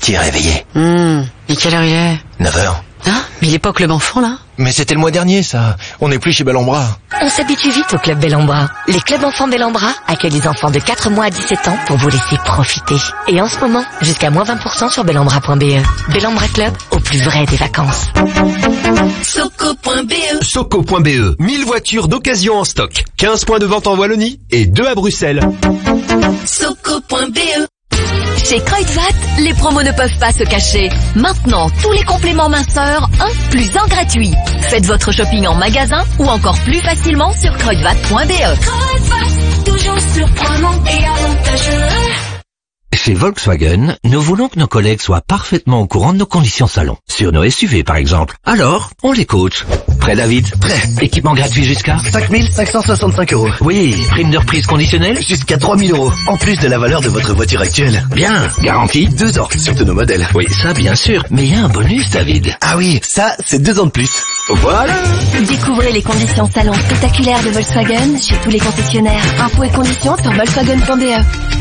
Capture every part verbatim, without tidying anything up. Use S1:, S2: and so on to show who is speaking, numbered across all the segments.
S1: Qui est réveillé?
S2: Hum, et quelle heure il est?
S1: neuf heures.
S2: Hein? Mais il est pas au club enfant, là?
S1: Mais c'était le mois dernier, ça. On n'est plus chez Bellambra.
S3: On s'habitue vite au club Bellambra. Les clubs enfants Bellambra accueillent les enfants de quatre mois à dix-sept ans pour vous laisser profiter. Et en ce moment, jusqu'à moins vingt pour cent sur bellambra point b e. Bellambra Club, au plus vrai des vacances.
S4: Soco point b e.
S5: Soco point b e. mille voitures d'occasion en stock. quinze points de vente en Wallonie et deux à Bruxelles.
S4: Soco point b e.
S3: Chez Kruidvat, les promos ne peuvent pas se cacher. Maintenant, tous les compléments minceurs, un plus un gratuit. Faites votre shopping en magasin ou encore plus facilement sur kruidvat point b e.
S4: Kruidvat, toujours surprenant et avantageux.
S6: Chez Volkswagen, nous voulons que nos collègues soient parfaitement au courant de nos conditions salon. Sur nos S U V, par exemple. Alors, on les coach. Prêt, David?
S7: Prêt.
S6: Équipement gratuit jusqu'à
S7: cinq mille cinq cent soixante-cinq euros.
S6: Oui, prime de reprise conditionnelle
S7: Jusqu'à trois mille euros, en plus de la valeur de votre voiture actuelle.
S6: Bien, garantie
S7: Deux ans, sur tous nos modèles.
S6: Oui, ça bien sûr, mais il y a un bonus, David.
S7: Ah oui, ça, c'est deux ans de plus.
S6: Voilà.
S3: Découvrez les conditions salon spectaculaires de Volkswagen chez tous les concessionnaires. Infos et conditions sur volkswagen point b e.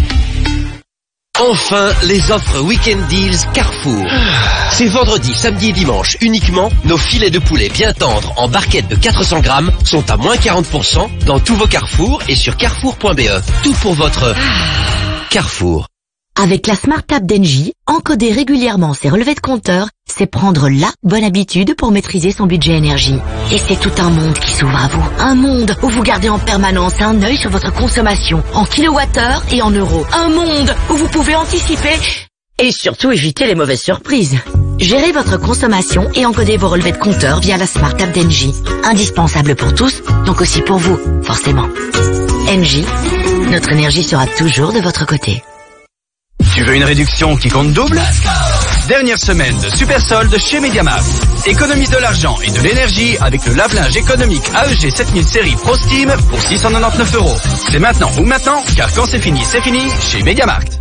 S8: Enfin, les offres Weekend Deals Carrefour. C'est vendredi, samedi et dimanche uniquement. Nos filets de poulet bien tendres en barquette de quatre cents grammes sont à moins quarante pour cent dans tous vos Carrefour et sur carrefour point b e. Tout pour votre Carrefour.
S9: Avec la Smart App d'Engie, encoder régulièrement ses relevés de compteur, c'est prendre la bonne habitude pour maîtriser son budget énergie. Et c'est tout un monde qui s'ouvre à vous. Un monde où vous gardez en permanence un œil sur votre consommation, en kilowattheure et en euros. Un monde où vous pouvez anticiper et surtout éviter les mauvaises surprises. Gérez votre consommation et encodez vos relevés de compteur via la Smart App d'Engie. Indispensable pour tous, donc aussi pour vous, forcément. Engie, notre énergie sera toujours de votre côté.
S10: Tu veux une réduction qui compte double? Dernière semaine de super solde chez Mediamarkt. Économise de l'argent et de l'énergie avec le lave-linge économique A E G sept mille série Pro Steam pour six cent quatre-vingt-dix-neuf euros. C'est maintenant ou maintenant, car quand c'est fini, c'est fini chez Mediamarkt.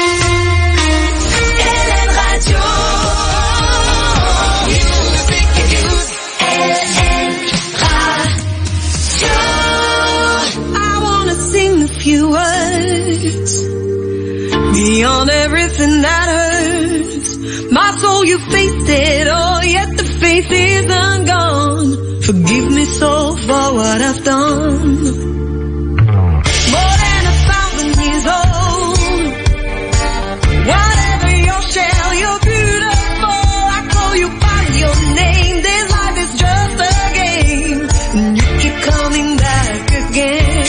S4: Beyond everything that hurts, my soul, you faced it all, yet the faith isn't gone. Forgive me so for what I've done. More than a thousand years old. Whatever your shell, you're beautiful. I call you by your name. This life is just a game, and you keep coming back again.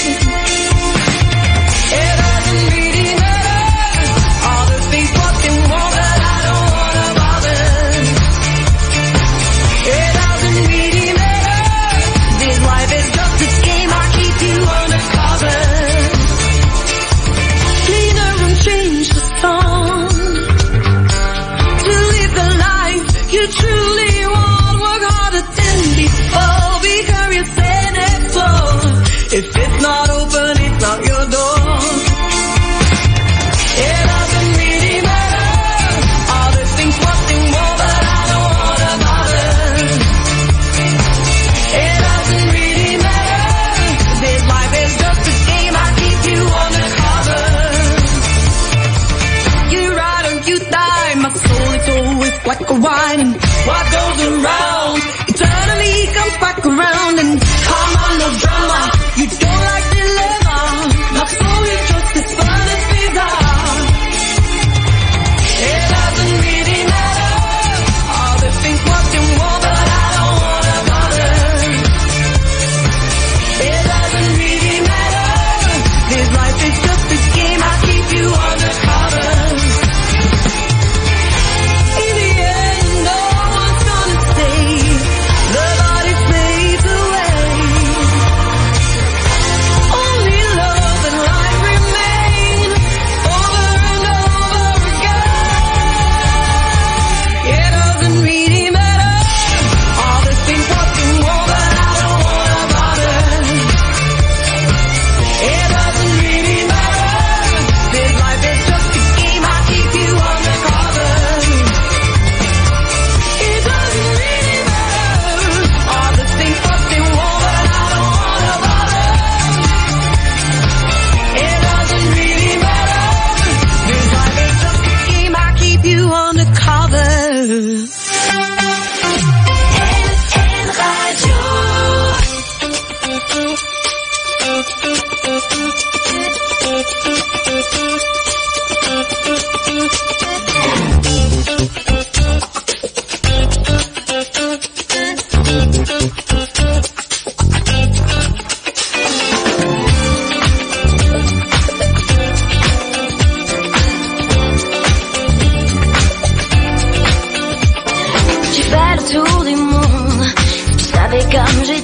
S4: It doesn't really matter all the things what they want, but I don't wanna bother.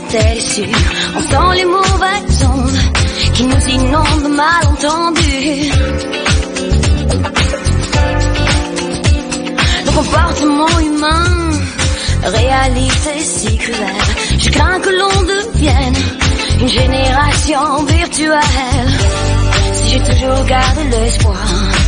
S11: était déçu. On sent les mauvaises ondes qui nous inondent de malentendus. Le comportement humain, réalité si cruelle. Je crains que l'on devienne une génération virtuelle. Si j'ai toujours gardé l'espoir,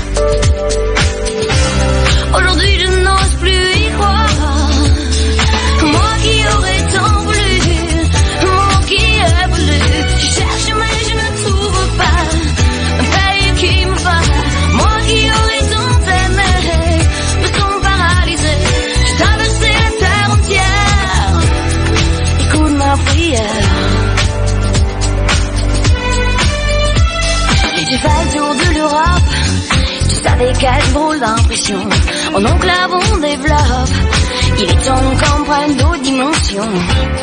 S11: aujourd'hui je n'ose plus y croire. Moi qui aurais tant voulu, moi qui ai voulu, je cherche mais je ne trouve pas un pays qui me va. Moi qui aurais tant aimé, me sens paralysé. J'ai traversé la terre entière, écoute ma prière. J'ai fait le tour de l'Europe, tu savais quelle drôle d'impression. En enclave on développe, il est temps qu'on prenne d'autres dimensions.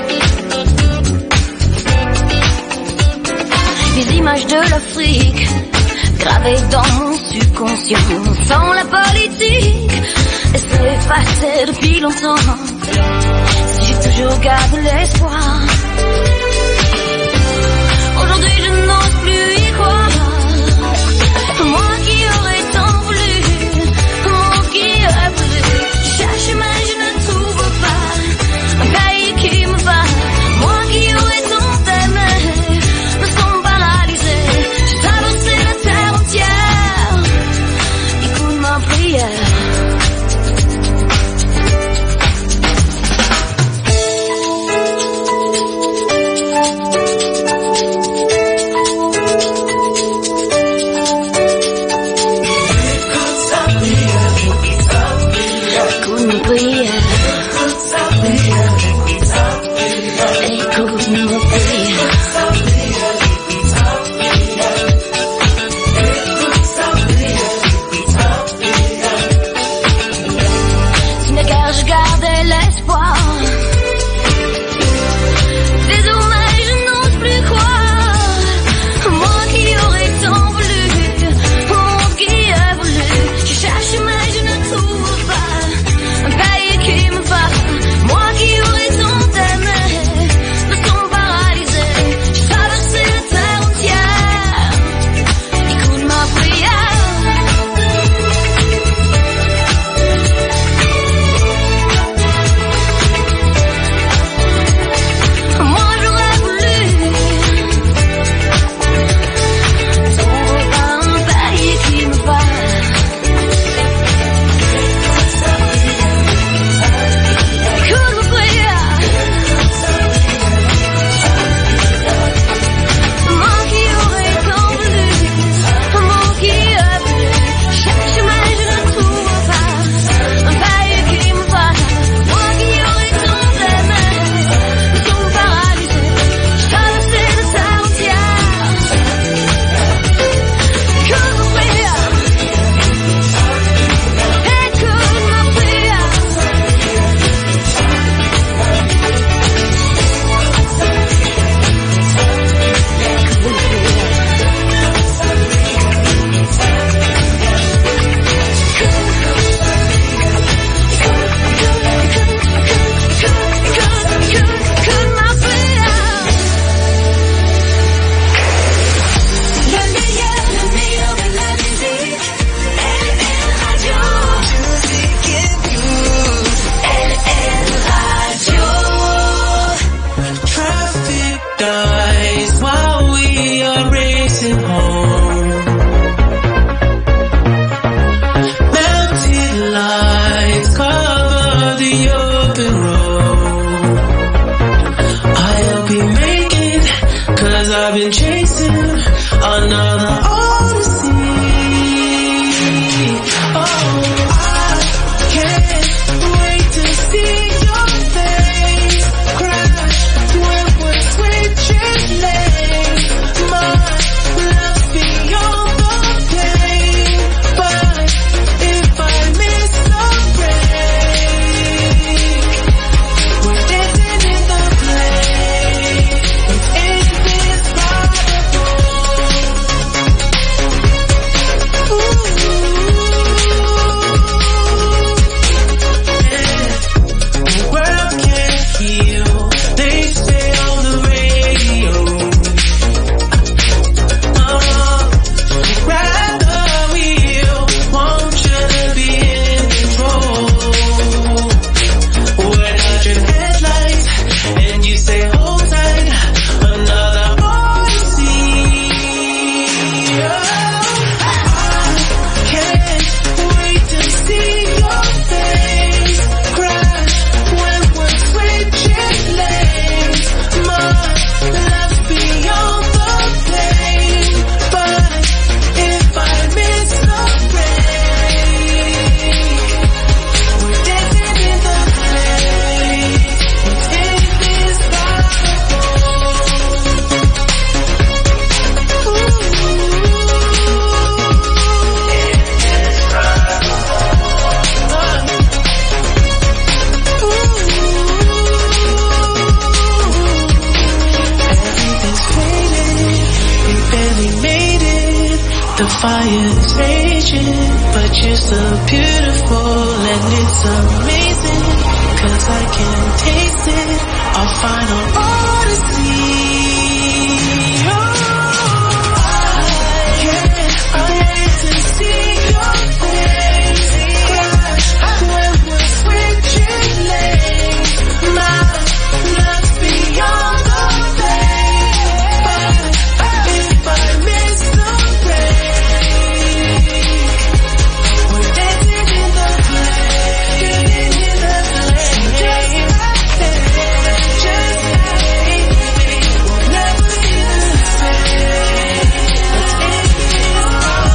S11: Les images de l'Afrique gravées dans mon subconscient. Sans la politique, elle s'est effacée depuis longtemps. Si j'ai toujours gardé l'espoir, aujourd'hui je n'ose plus y croire. Moi qui aurais tant voulu, moi qui ai voulu, je cherche mais je ne trouve pas un pays qui me va. Moi qui aurais tant aimé, me sens paralysé. J'ai traversé la terre entière, écoute ma prière.
S12: fire's raging, but you're so beautiful and it's amazing, 'cause I can taste it, our final odyssey. Oh, I can't wait to see your face when we're switching lanes. My love's beyond the pain, but if I miss the rain, we're dancing in the flame, in the flame, just like that, just like we'll never be the same. Let's end it all.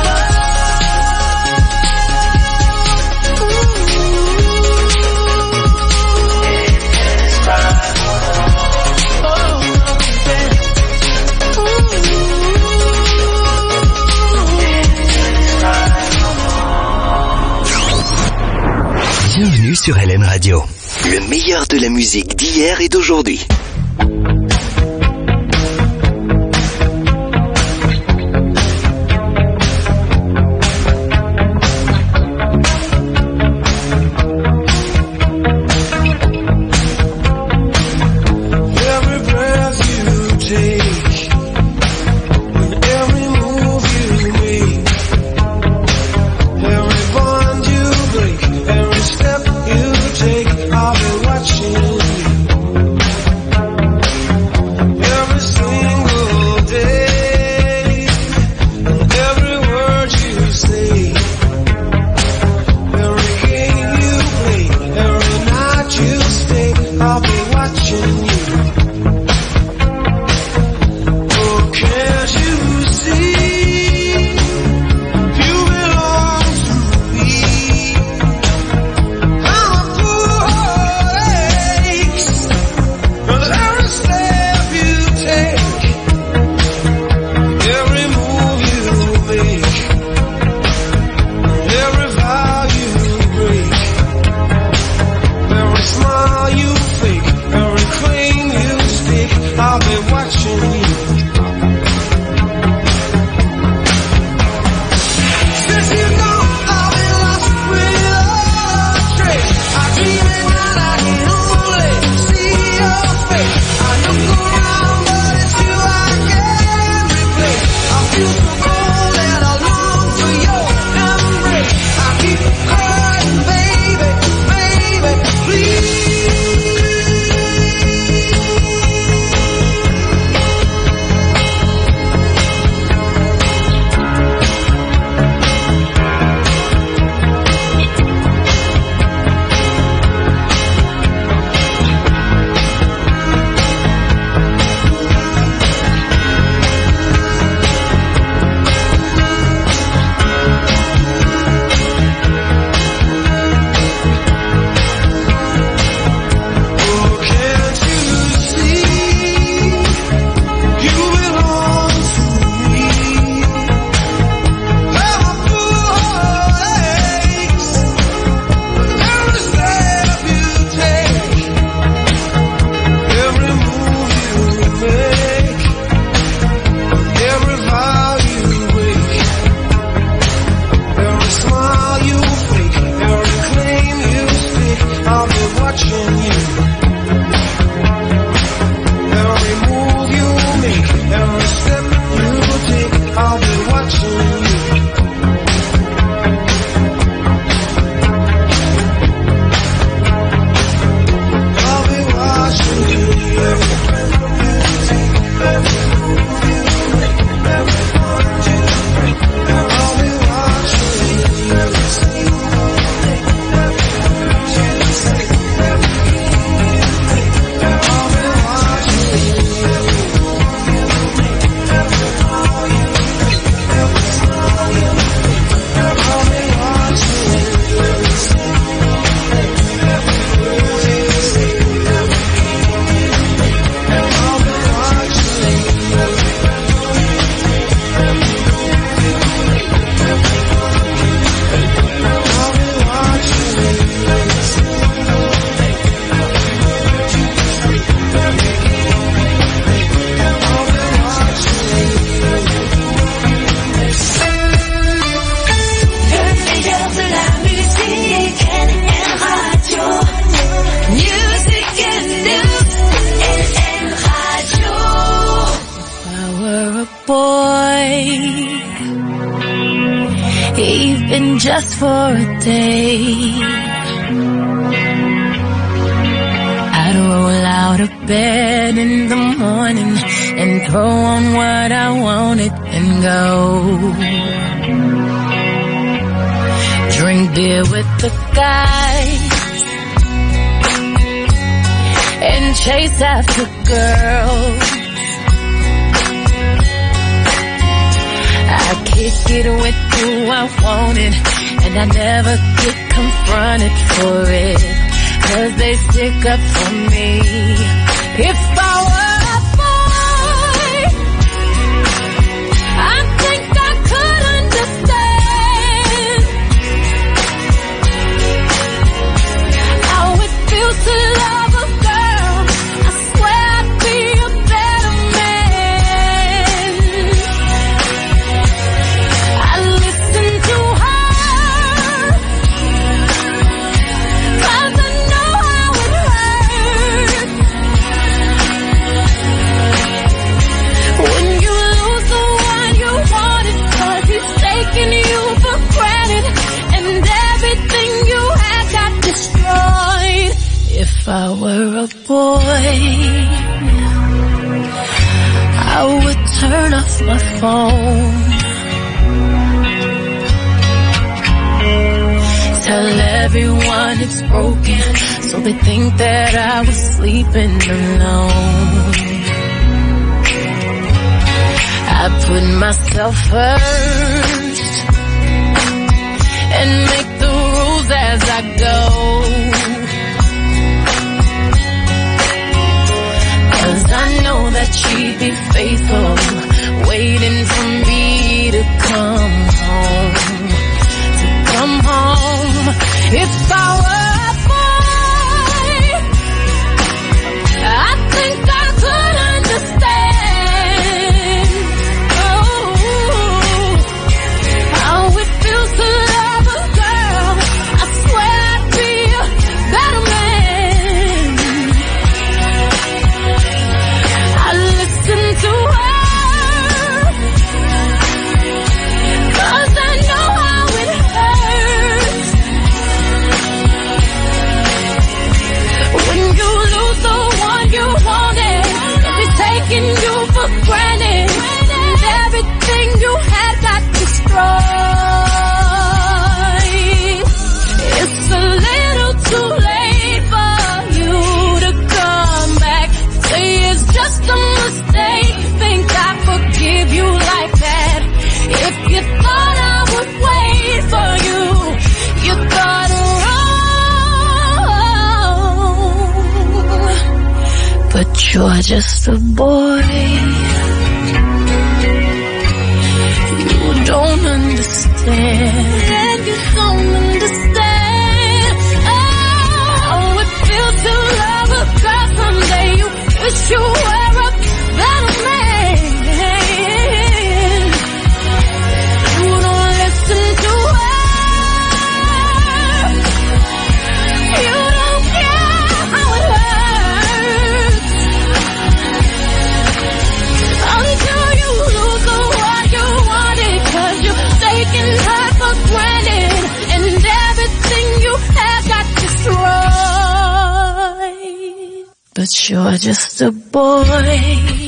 S7: Bienvenue sur L M Radio. Le meilleur de la musique d'hier et d'aujourd'hui.
S12: Every breath you take, and every move you make, every bond you break, every step you take, I'll be watching you. Every single day, and every word you say, every game you play, every night you stay, I'll be watching you. Oh, can't you see, you belong to me? I'm a fool aches, cause every step you take, every move you make, every vow you break, every smile you fake, every claim you stake, I'll be watching you. Since you know I've been lost without a trace, I dream at night, I can only see your face. I look around, but it's you I can't replace. I feel so cold and I long for your embrace. I keep crying, baby, baby, please.
S11: been just for a day. I'd roll out of bed in the morning and throw on what I wanted and go. Drink beer with the guys and chase after girls. I kick it with who I wanted, and I never get confronted for it, 'cause they stick up for me. If I were a boy, I think I could understand how it feels to love a girl. I swear I'd be a better man. I listen to her, 'cause I know how it hurts when you lose the one you wanted, 'cause he's taking you for granted and everything you had got destroyed. If I were a boy, I would turn off my phone, tell everyone it's broken, so they think that I was sleeping alone. I put myself first and make the rules as I go, 'cause I know that she'd be faithful, waiting for me to come home, to come home. If I were a boy, I think I could understand, oh, how it feels to love a girl. I swear I'd be a better man. I listen to her, 'cause I know how it hurts when you lose the one you wanted. He's taking you for granted and everything you had got destroyed. It's a little too late for you to come back. Say it's just a mistake, think I forgive you like that. If you thought I would wait for you, you thought wrong. But you're just a boy, you don't understand. You don't understand how it feels to love a girl. Someday you wish you were a better man. You don't listen to her, you don't care how it hurts until you lose the one you wanted, 'cause you're taking her for granted and everything you have got destroyed. But you're just a boy.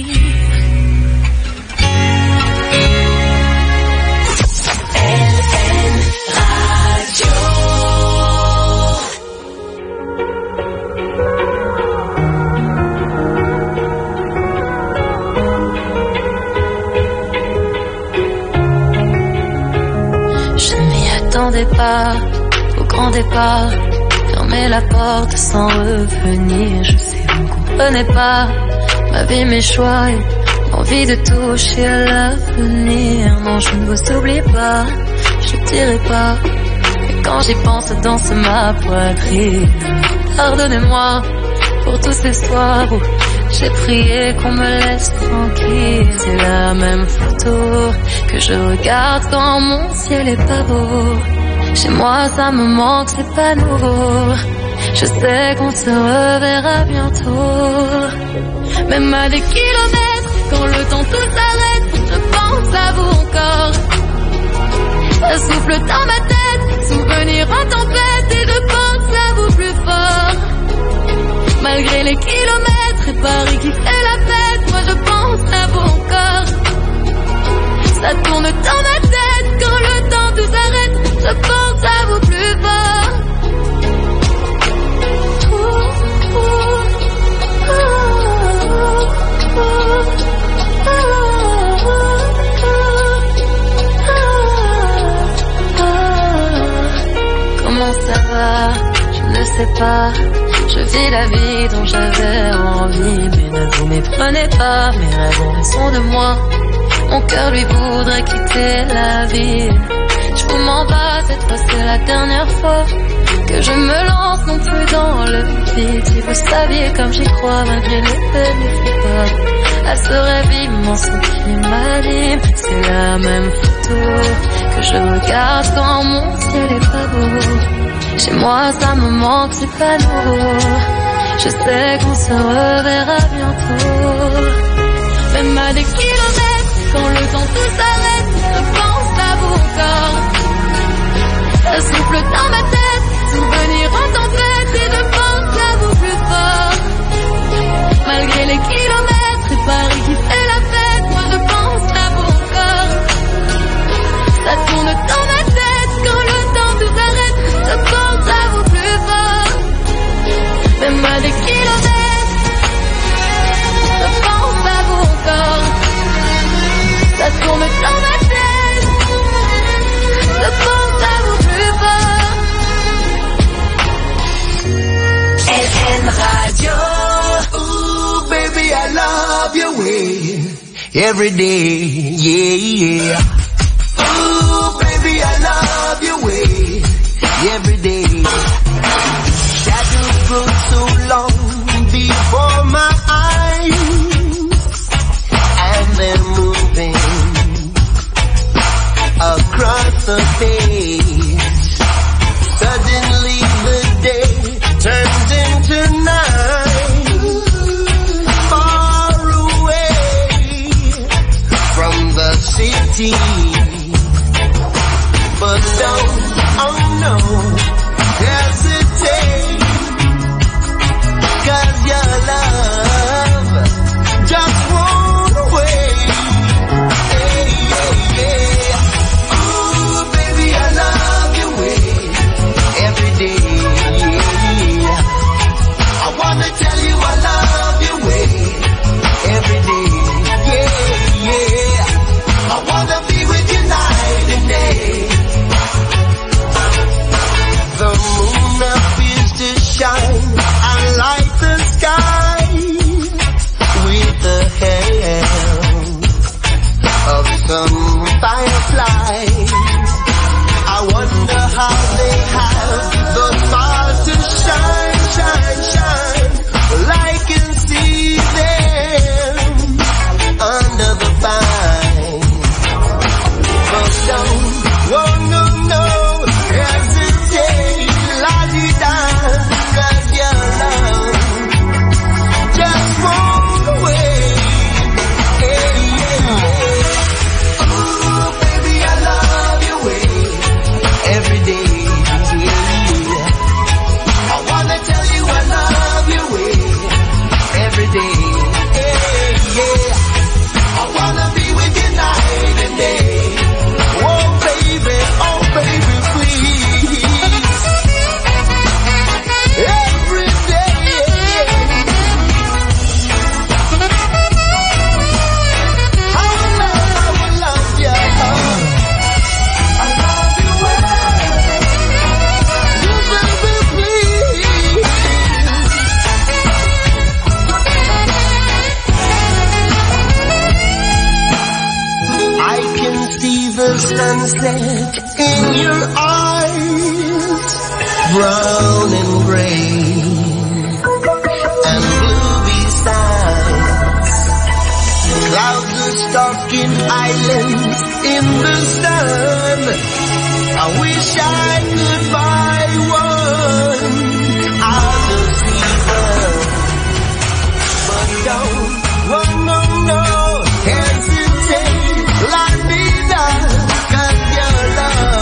S11: Je ne m'y attendais pas au grand départ, fermer la porte sans revenir. Je sais, vous ne comprenez pas ma vie, mes choix et l'envie de toucher à l'avenir. Non, je ne vous oublie pas, je ne dirai pas. Et quand j'y pense, danse ma poitrine. Pardonnez-moi pour tous ces soirs où j'ai prié qu'on me laisse tranquille. C'est la même photo que je regarde quand mon ciel est pas beau. Chez moi ça me manque, c'est pas nouveau. Je sais qu'on se reverra bientôt. Même à des kilomètres, quand le temps tout s'arrête, je pense à vous encore. Ça souffle dans ma tête, souvenir en tempête, et je pense à vous plus fort. Malgré les kilomètres et Paris qui fait la fête, moi je pense à vous encore. Ça tourne dans ma tête quand le temps tout s'arrête, je pense à vous plus fort. Comment ça va? Je ne sais pas. Je vis la vie dont j'avais envie, mais ne vous méprenez pas, mes rêves ont raison de moi. Mon cœur lui voudrait quitter la ville. Je vous m'en bats, cette fois c'est la dernière fois que je me lance non plus dans le vide. Si vous saviez comme j'y crois malgré les peines et pas à ce rêve immense qui m'anime. C'est la même photo que je regarde quand mon ciel est pas beau. Chez moi ça me manque, c'est pas nouveau. Je sais qu'on se reverra bientôt. Même à des kilomètres, quand le temps tout s'arrête, je pense à vous encore. Ça souffle dans ma tête, souvenir en tempête, et je pense à vous plus fort. Malgré les kilomètres et Paris qui fait la fête, moi je pense à vous encore. Ça tourne dans ma tête, quand le temps tout s'arrête, je pense à vous plus fort. Même à des kilomètres, je pense à vous encore. Ça tourne dans ma tête, je pense à vous plus fort.
S12: L M Radio. Ooh, baby, I love your way. Every day, yeah, yeah. Ooh, baby, I love your way. Every day. Shadows grow so long before my eyes, and they're moving across the page. Suddenly the day turns into night, far away from the city. But don't, oh no, hesitate, 'cause your love just won't wait. Hey, hey, hey. Ooh, baby, I love your way every day. Yeah. I wanna tell you I love your way every day. Yeah, yeah. I wanna be with you night and day. The moon appears to shine and light the sky with the help of some fireflies. I wonder how they have the stars to shine, shine, shine. Well, I can see them under the vine. But don't, oh no, no, hesitate, la-di-da, 'cause your love just won't wait. Hey, yeah, yeah. Ooh, baby, I love your way every day. Yeah. I wanna tell you I love your way every day. Yeah, yeah. I wanna be with you night and day. Oh baby, oh baby, please. Every day. I will love, I will love you. I love you well. You baby, please. I can see the sunset in your eyes, brown and gray and blue besides. Clouds are stalking islands in the sun. I wish I could buy one out of season, but don't, oh no, no, hesitate, la vida, 'cause your love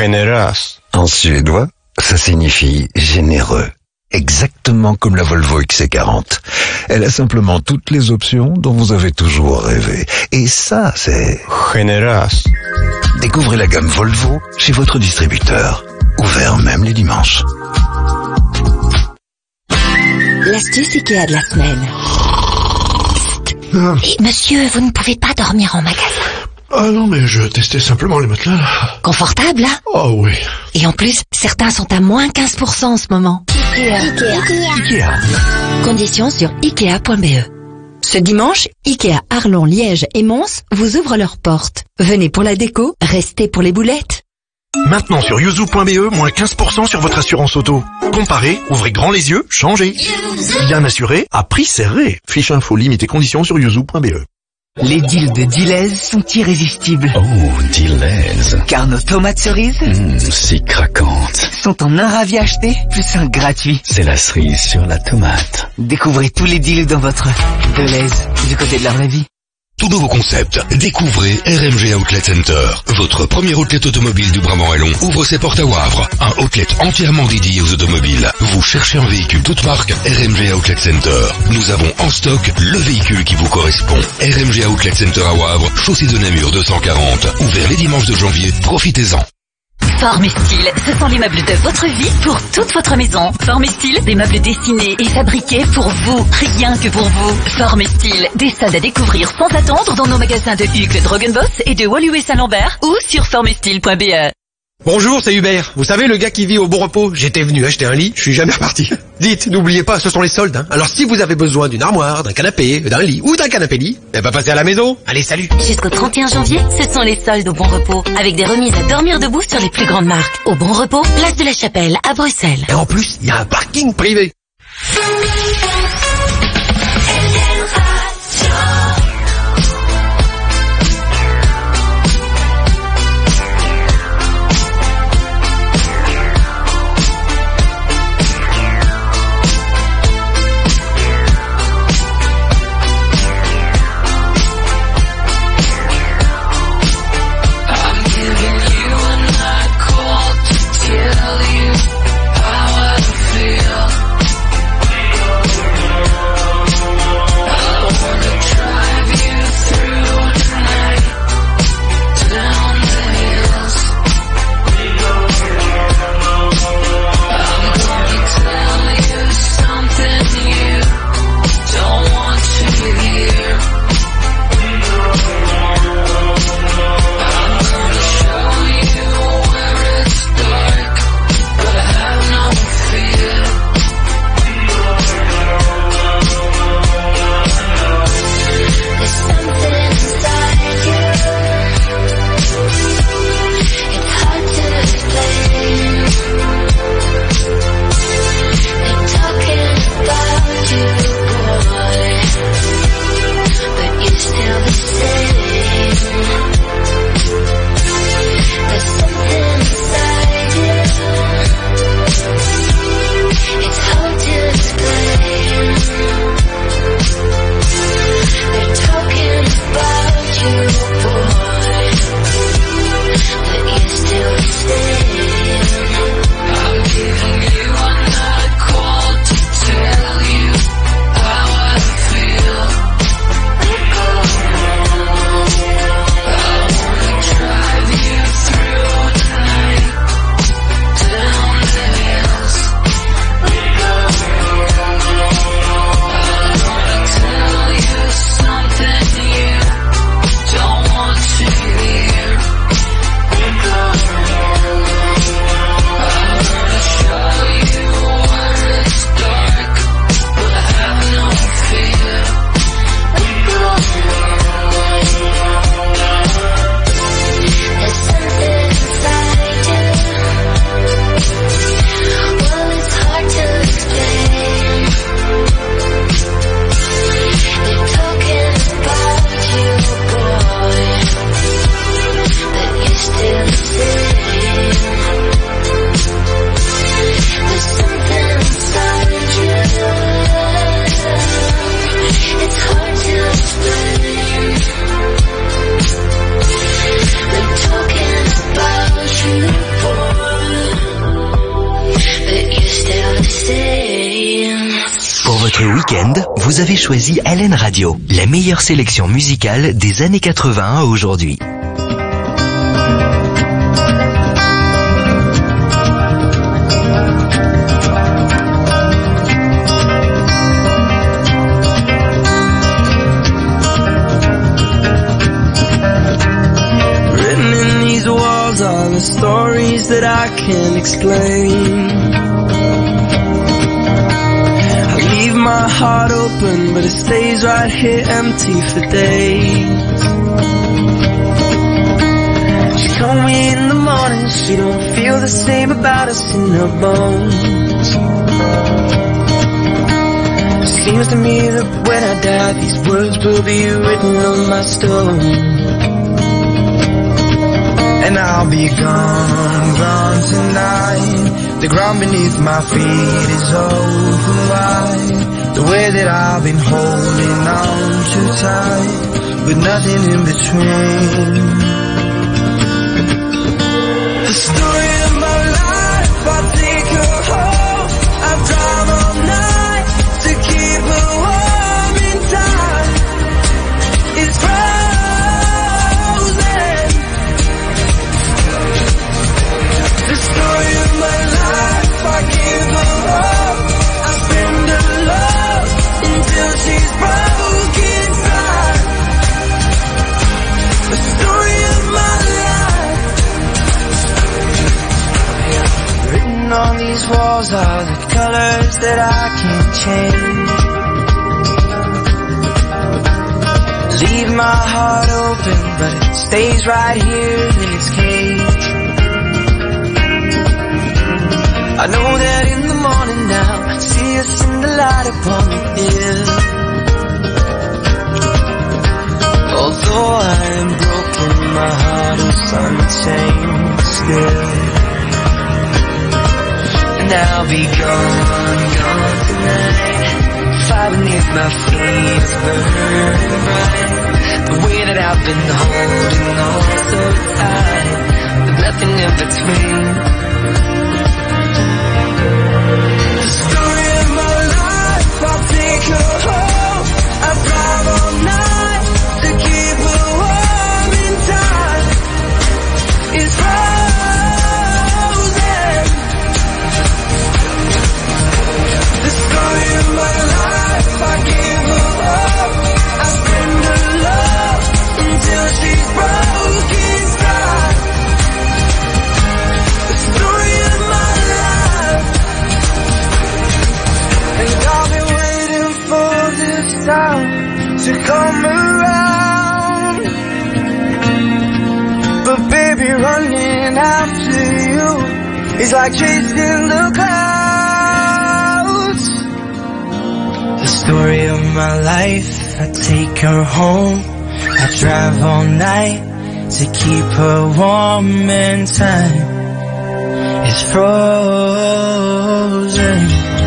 S1: Generös.
S13: En suédois, ça signifie généreux. Exactement comme la Volvo X C quarante. Elle a simplement toutes les options dont vous avez toujours rêvé. Et ça, c'est...
S1: Generös.
S13: Découvrez la gamme Volvo chez votre distributeur. Ouvert même les dimanches.
S3: L'astuce Ikea de la semaine.
S14: Ah.
S3: Et monsieur, vous ne pouvez pas dormir en magasin.
S14: Ah non, mais je testais simplement les matelas, là.
S3: Confortable, hein?
S14: Oh oui.
S3: Et en plus, certains sont à moins quinze pour cent en ce moment. Ikea. Ikea.
S14: Ikea.
S3: Conditions sur ikea point b e. Ce dimanche, Ikea Arlon, Liège et Mons vous ouvrent leurs portes. Venez pour la déco, restez pour les boulettes.
S14: Maintenant sur yuzu point b e, moins quinze pour cent sur votre assurance auto. Comparez, ouvrez grand les yeux, changez. Bien assuré, à prix serré. Fiche info, limite et conditions sur yuzu point b e.
S15: Les deals de Deleuze sont irrésistibles.
S16: Oh, Deleuze.
S15: Car nos tomates cerises,
S16: mmh, si craquantes,
S15: sont en un ravi acheté, plus un gratuit.
S16: C'est la cerise sur la tomate.
S15: Découvrez tous les deals dans votre Deleuze, du côté de leur vie.
S17: Tout nouveau concept. Découvrez R M G Outlet Center. Votre premier outlet automobile du Brabant-Wallon ouvre ses portes à Wavre. Un outlet entièrement dédié aux automobiles. Vous cherchez un véhicule toute marque? R M G Outlet Center. Nous avons en stock le véhicule qui vous correspond. R M G Outlet Center à Wavre, chaussée de Namur deux cent quarante. Ouvert les dimanches de janvier. Profitez-en.
S18: Forme et Style, ce sont les meubles de votre vie pour toute votre maison. Forme et Style, des meubles dessinés et fabriqués pour vous, rien que pour vous. Forme et Style, des soldes à découvrir sans attendre dans nos magasins de Hugues, Drogenboss et de Woluwe Saint-Lambert ou sur forme et style point b e.
S19: Bonjour, c'est Hubert. Vous savez, le gars qui vit au Bon Repos. J'étais venu acheter un lit, je suis jamais reparti. Dites, n'oubliez pas, ce sont les soldes. Hein. Alors si vous avez besoin d'une armoire, d'un canapé, d'un lit ou d'un canapé-lit, eh ben passez à la maison. Allez, salut.
S18: Jusqu'au trente et un janvier, ce sont les soldes au Bon Repos, avec des remises à dormir debout sur les plus grandes marques. Au Bon Repos, place de la Chapelle, à Bruxelles.
S19: Et en plus, il y a un parking privé.
S12: Try
S7: votre week-end, vous avez choisi L N Radio, la meilleure sélection musicale des années quatre-vingts à aujourd'hui.
S12: Written in these walls are the stories that I can't explain. My heart open, but it stays right here empty for days. She told me in the morning she don't feel the same about us in her bones. Seems to me that when I die these words will be written on my stone. And I'll be gone, gone tonight. The ground beneath my feet is open wide. The way that I've been holding on too tight, with nothing in between. The story of my life, I take her home. I drive all night to keep her warm in time. It's frozen. The story of my life, I give her up. I spend her love until she's broken inside. The story of my life. Written on these walls are the colors that I can't change. Leave my heart open, but it stays right here in its cage. I know that in the morning now I see us in the light upon the hill. Although I am broken, my heart is unchained still. And I'll be gone, gone tonight. Fire beneath my feet is burning bright. The way that I've been holding on so tight, with nothing in between. The story of my life, I'll take her home. I drive all night to keep her warm in time. It's frozen. The story of my life, I give her up. I spend her love until she's broken inside. The story of my life. And I've been waiting for this time to come around. But baby, running after you is like chasing the clouds. The story of my life, I take her home. I drive all night to keep her warm in time. It's frozen.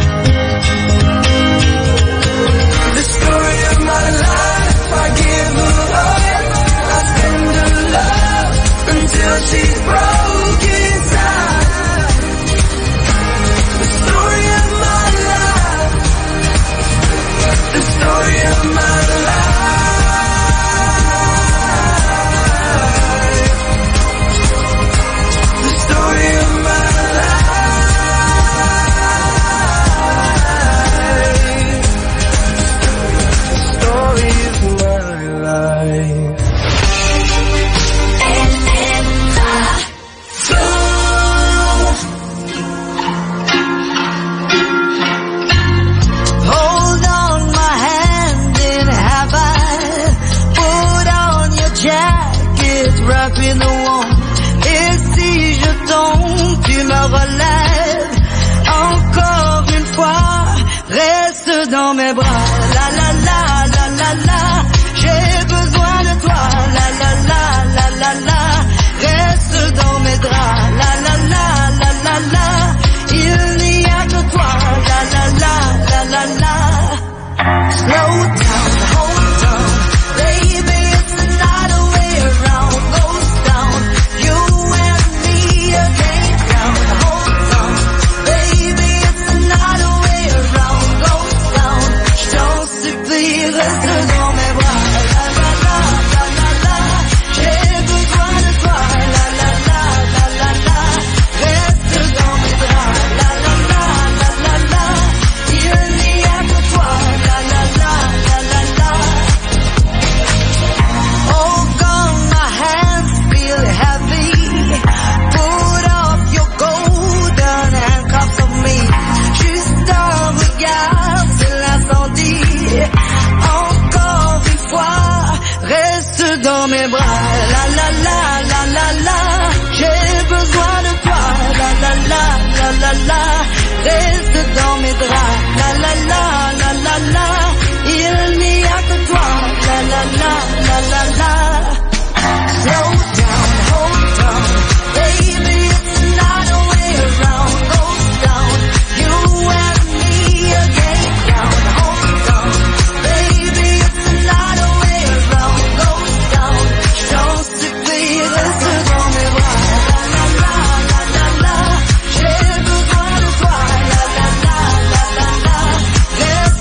S12: Until she's broken inside. The story of my life. The story of my life. The story of my life. The story of my life.
S11: Wrapping the warm. Et si je tombe, tu me relèves. Encore une fois, reste dans mes bras. La la la la la la, j'ai besoin de toi. La la la la la la, reste dans mes draps. La la la la la la, il n'y a que toi. La la la la la la, slow down, hold on, baby, it's another way around. Hold on, baby, it's another way around. Goes down.
S4: la, reste dans mes draps. La la la, la la la, il n'y a que toi. La la la, la la la. Slow down, hold on, baby, it's not a way around. Goes down, you and me again. Down, hold on, baby, it's not a way around. Goes down, j'en supplie, reste dans mes bras. La la la, la la la, j'ai besoin de toi. La la la, la la la, reste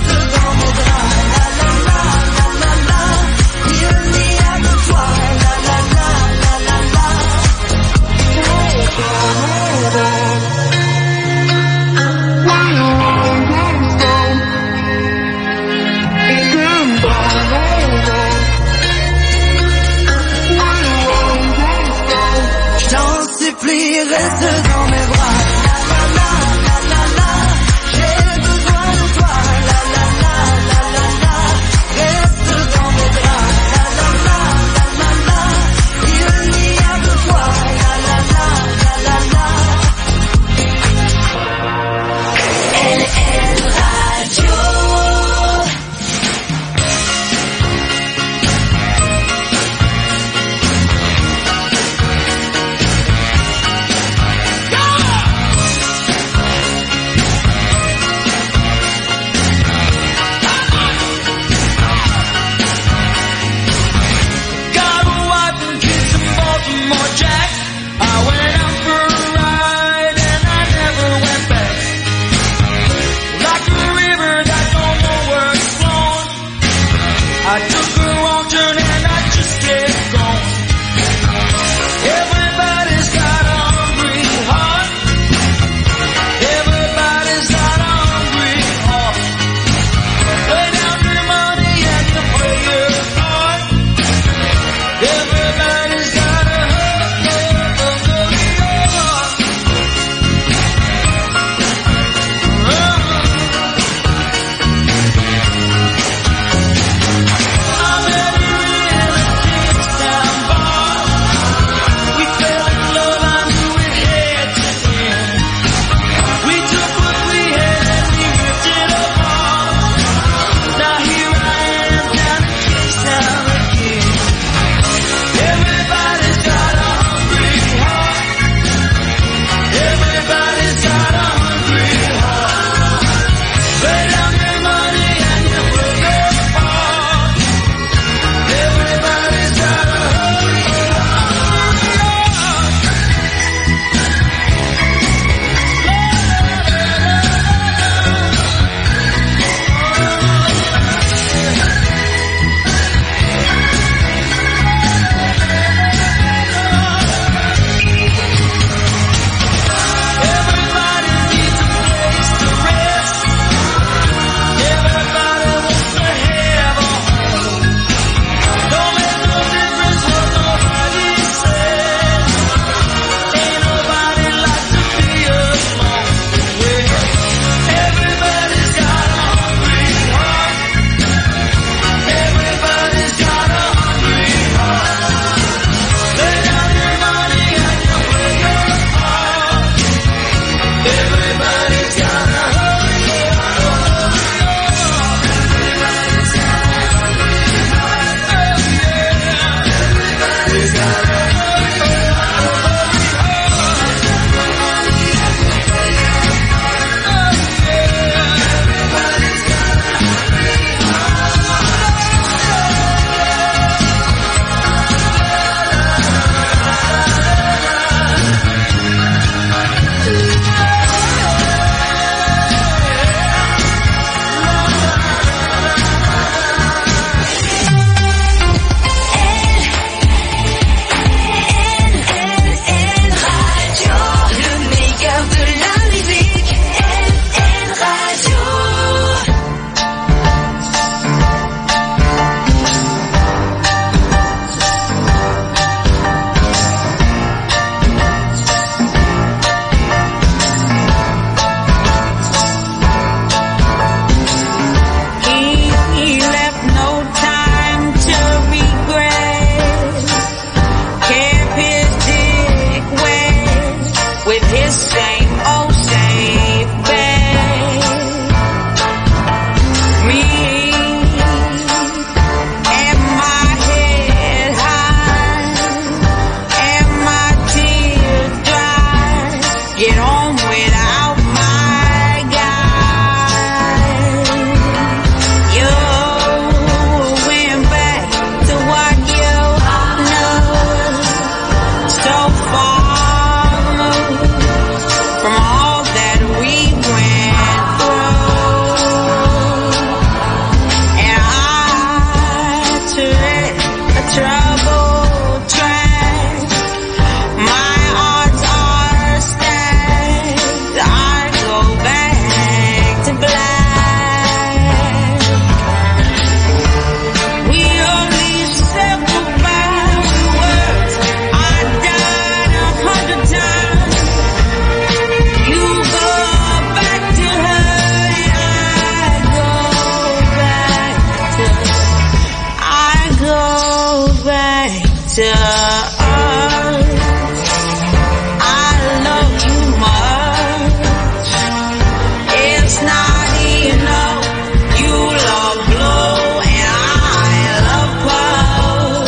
S4: to us. I love you much. It's not enough. You love blue and I love purple.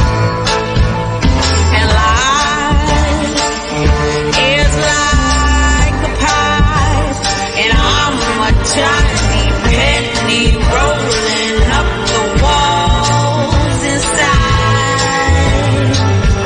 S4: And life is like a pie, and I'm a tiny penny rolling up the walls inside.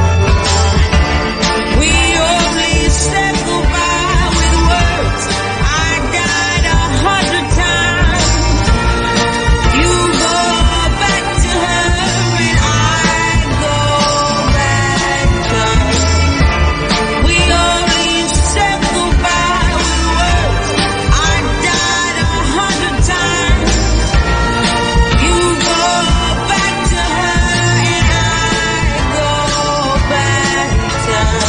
S4: We only said goodbye with words. I died a hundred times. You go back to her and I go back to her. We only said goodbye with words. I died a hundred times. You go back to her and I go back to her.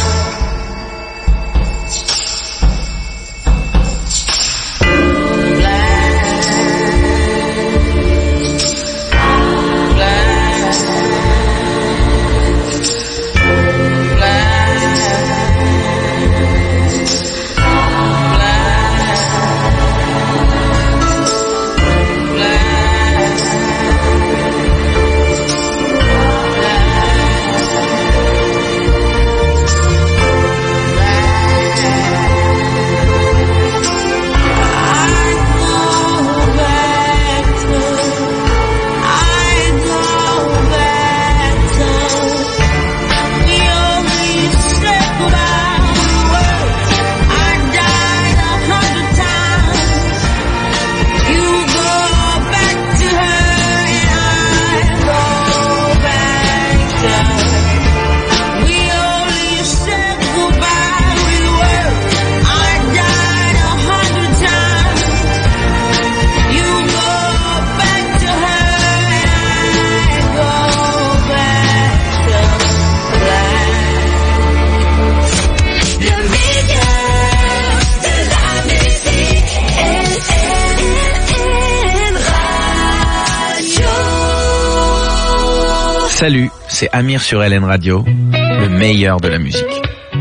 S20: Salut, c'est Amir sur L N Radio, le meilleur de la musique.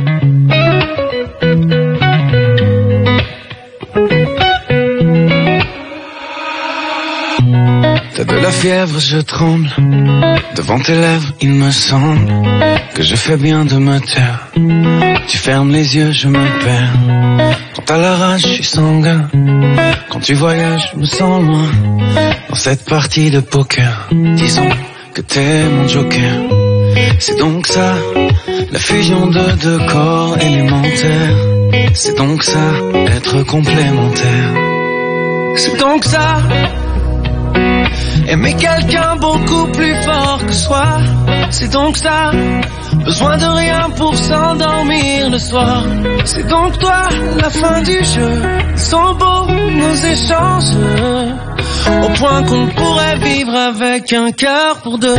S21: T'as de la fièvre, je tremble. Devant tes lèvres, il me semble que je fais bien de me taire. Tu fermes les yeux, je me perds. Quand t'as la rage, je suis sanguin. Quand tu voyages, je me sens loin. Dans cette partie de poker, disons que t'es mon joker. C'est donc ça, la fusion de deux corps élémentaires. C'est donc ça, être complémentaire. C'est donc ça, aimer quelqu'un beaucoup plus fort que soi. C'est donc ça, besoin de rien pour s'endormir le soir. C'est donc toi, la fin du jeu. Sont beaux nos échanges, au point qu'on pourrait vivre avec un cœur pour deux.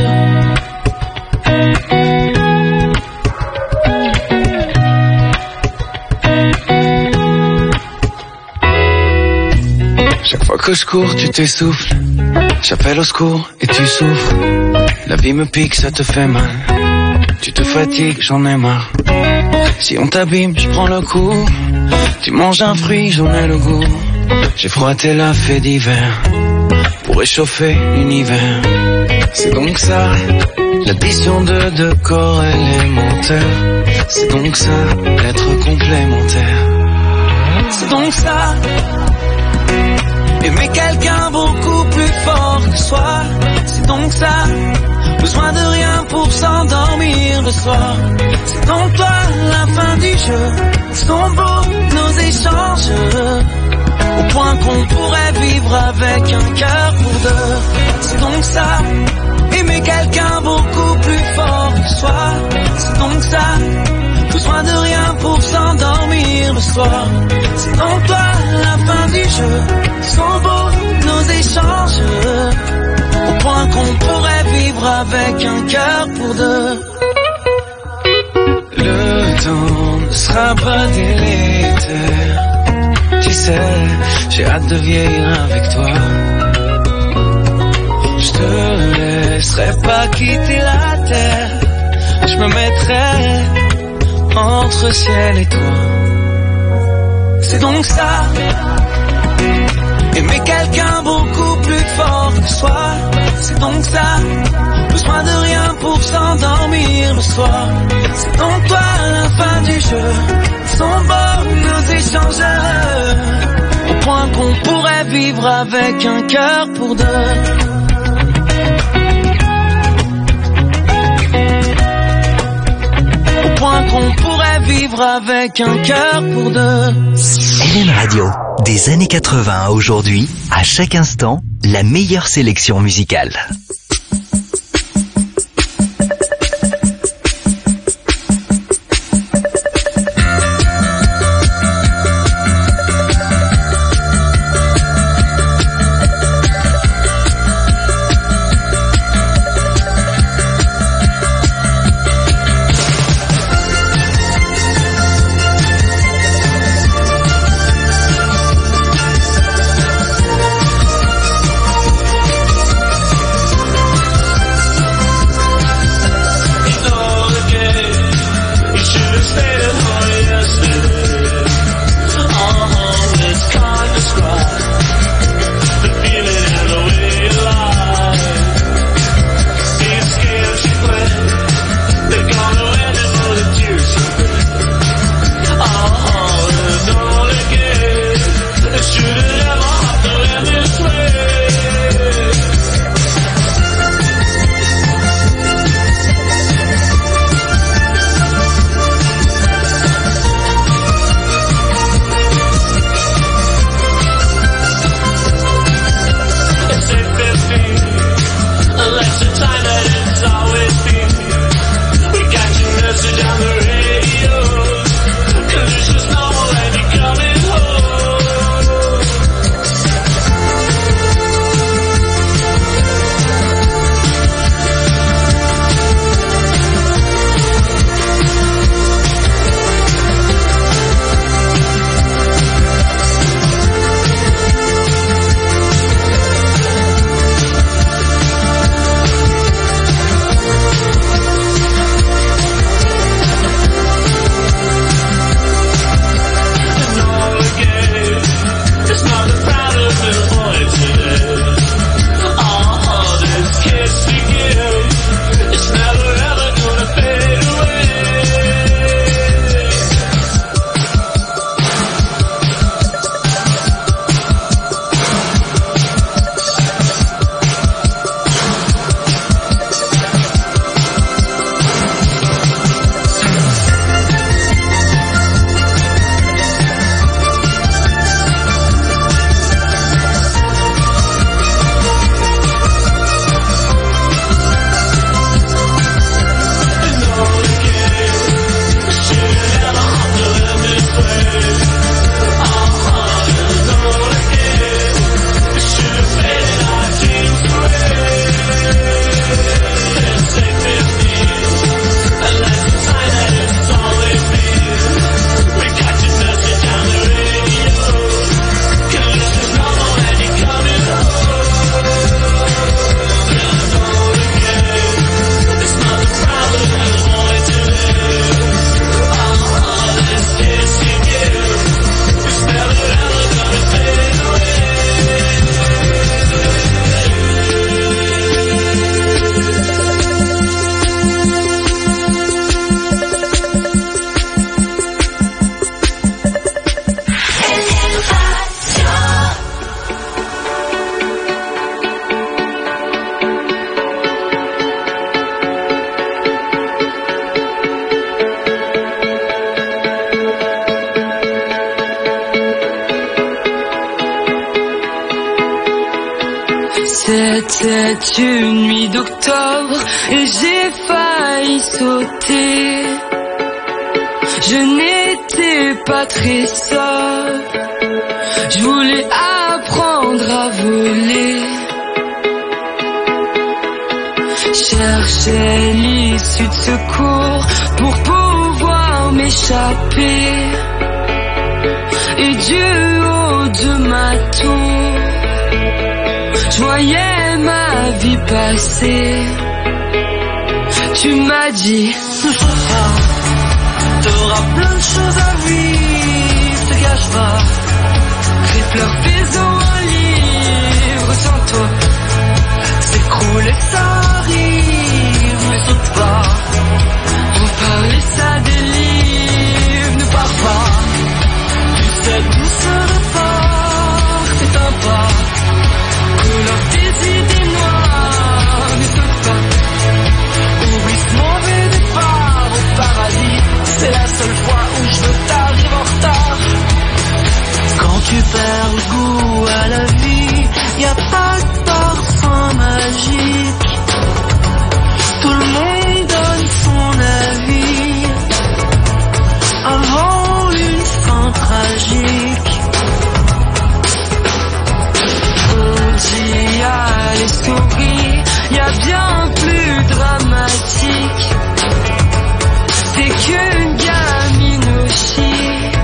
S21: Chaque fois que je cours, tu t'essouffles. J'appelle au secours et tu souffres. La vie me pique, ça te fait mal. Tu te fatigues, j'en ai marre. Si on t'abîme, je prends le coup. Tu manges un fruit, j'en ai le goût. J'ai froetté la fée d'hiver pour réchauffer l'univers. C'est donc ça, l'addition de deux corps élémentaires. C'est donc ça, être complémentaire. C'est donc ça, aimer quelqu'un beaucoup plus fort que soi. C'est donc ça, besoin de rien pour s'endormir le soir. C'est donc toi, la fin du jeu. Sont beaux nos échanges, au point qu'on pourrait vivre avec un cœur pour deux. C'est donc ça, aimer quelqu'un beaucoup plus fort que soi. C'est donc ça, besoin de rien pour s'endormir le soir. C'est donc toi, la fin du jeu. Sont beaux nos échanges, au point qu'on pourrait vivre avec un cœur pour deux. Le temps ne sera pas délétère. Tu sais, j'ai hâte de vieillir avec toi. Je te laisserai pas quitter la terre me mettrais entre ciel et toi. C'est donc ça, aimer quelqu'un beaucoup plus fort que soi. C'est donc ça, besoin de rien pour s'endormir le soir. C'est donc toi la fin du jeu, sont beaux nos échanges, au point qu'on pourrait vivre avec un cœur pour deux. Au point qu'on pourrait vivre avec un cœur pour deux.
S7: L N Radio, des années quatre-vingts à aujourd'hui, à chaque instant, la meilleure sélection musicale.
S21: C'était une nuit d'octobre et j'ai failli sauter. Je n'étais pas très sobre, je voulais apprendre à voler. Cherchais l'issue de secours pour pouvoir m'échapper. Et du haut de ma tour, je voyais ma vie passer. Tu m'as dit ne saute pas. T'auras plein de choses à vivre, te gâche pas. Rippler, faisant un livre sans toi. S'écrouler, ça arrive, ne saute pas. On parler, ça délivre, ne pars pas. Tu sais tout ce report, c'est un pas. Couleur des idées noires, ne saute pas. Oublie ce mauvais départ au paradis. C'est la seule fois où je veux t'arriver en retard. Quand tu perds le goût à la vie, y a pas de parfum magique. Tout le monde donne son avis avant une fin tragique. On dit allez souris, y a bien plus dramatique. T'es qu'une gamine aussi.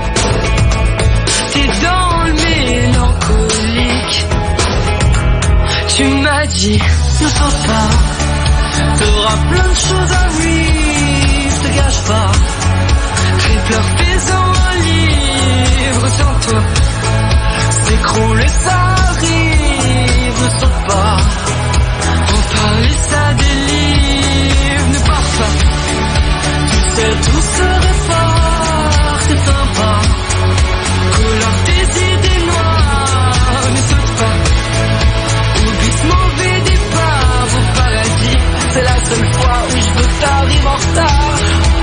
S21: T'es dans le mélancolique. Tu m'as dit, ne saute pas. T'auras plein de choses à vivre, te gâche pas. Rippler, faisant un livre sans toi. S'écrouler, ça arrive, ne saute pas. En parler, ça délivre, ne pars pas. Tu sais, tout serait fort, c'est un pas. Couleur des idées noires, ne saute pas. Oublie ce mauvais départ au paradis. C'est la seule fois où je veux que t'arrives en retard.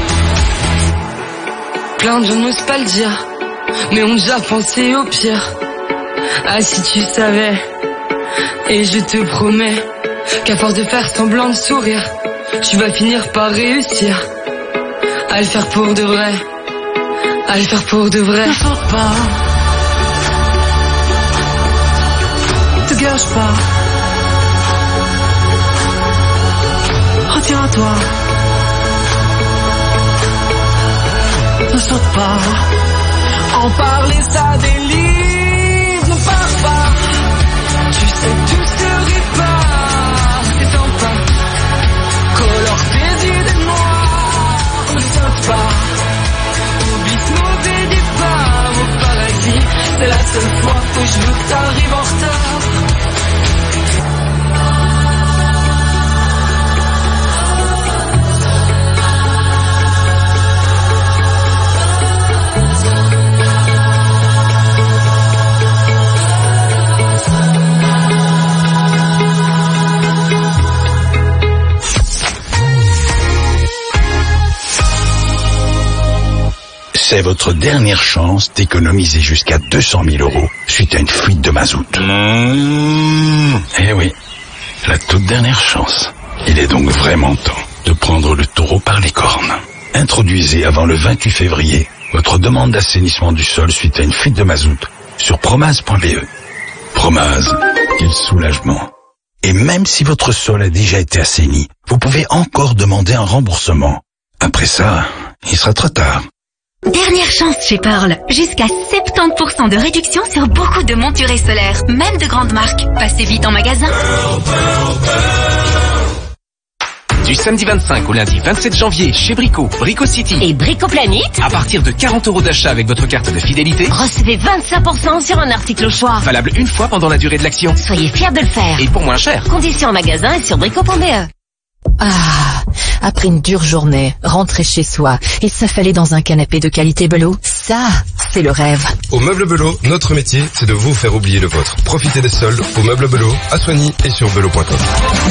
S21: Plein de gens n'osent pas le dire, mais ont déjà pensé au pire. Ah si tu savais. Et je te promets qu'à force de faire semblant de sourire, tu vas finir par réussir à le faire pour de vrai. À le faire pour de vrai. Ne saute pas. Te gâche pas. Retiens-toi. Ne saute pas. En parler, ça délivre. Ne pars pas. Tu sais, tout se répare. C'est en pas. Colore tes idées noires. Ne saute pas. Oublie ce mauvais départ au paradis. C'est la seule fois que je veux que t'arrives en retard.
S16: C'est votre dernière chance d'économiser jusqu'à deux cent mille euros suite à une fuite de mazout. Mmh. Eh oui, la toute dernière chance. Il est donc vraiment temps de prendre le taureau par les cornes. Introduisez avant le vingt-huit février votre demande d'assainissement du sol suite à une fuite de mazout sur promase point b e. Promase, quel soulagement. Et même si votre sol a déjà été assaini, vous pouvez encore demander un remboursement. Après ça, il sera trop tard.
S18: Dernière chance chez Pearl. Jusqu'à soixante-dix pour cent de réduction sur beaucoup de monturés solaires, même de grandes marques. Passez vite en magasin.
S2: Du samedi vingt-cinq au lundi vingt-sept janvier chez Brico, Brico City
S3: et Brico Planet,
S2: à partir de quarante euros d'achat avec votre carte de fidélité,
S3: recevez vingt-cinq pour cent sur un article au choix.
S2: Valable une fois pendant la durée de l'action.
S3: Soyez fiers de le faire.
S2: Et pour moins cher.
S3: Conditions en magasin et sur brico point b e.
S22: Ah, après une dure journée, rentrer chez soi et s'affaler dans un canapé de qualité Belot, ça, c'est le rêve.
S23: Au Meuble Belot, notre métier, c'est de vous faire oublier le vôtre. Profitez des soldes au Meuble Belot, à Soigny et sur belot point com.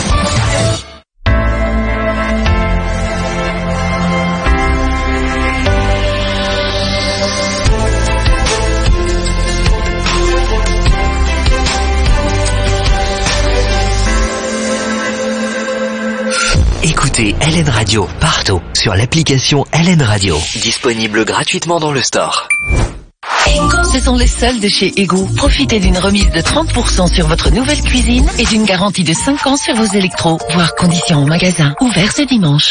S7: Écoutez L N Radio partout sur l'application L N Radio, disponible gratuitement dans le store.
S18: Ce sont les soldes de chez Ego. Profitez d'une remise de trente pour cent sur votre nouvelle cuisine et d'une garantie de cinq ans sur vos électros, voire conditions en magasin. Ouvert ce dimanche.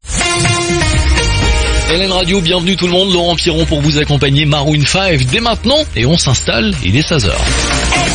S24: L N Radio, bienvenue tout le monde, Laurent Piron pour vous accompagner, Maroon cinq dès maintenant, et on s'installe, il est seize heures.